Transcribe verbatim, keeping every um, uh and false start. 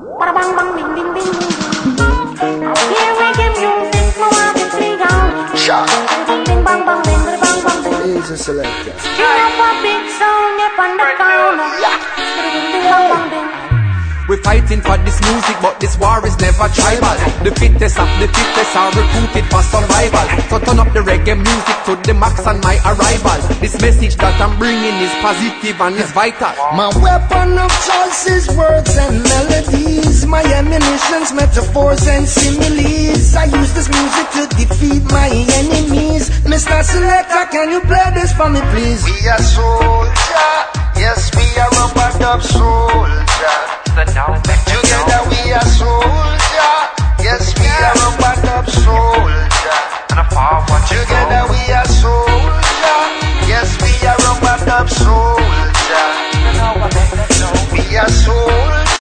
Bada bang bang ding ding ding ding. Hear reggae music, my wife is free down. Shot. Ding ding bang bang ding bada bang bang ding. Easy selector. Turn up a big sound up on the corner. Ding ding bang bang ding. We're fighting for this music, but this war is never tribal. The fittest of the fittest are recruited for survival. So turn up the reggae music to the max on my arrival. This message that I'm bringing is positive and is vital. My weapon of choice is words and melodies. My ammunition's metaphors and similes. I use this music to defeat my enemies. Mister Selector, can you play this for me, please? We are soldier, yes, we are rubber dub soldier.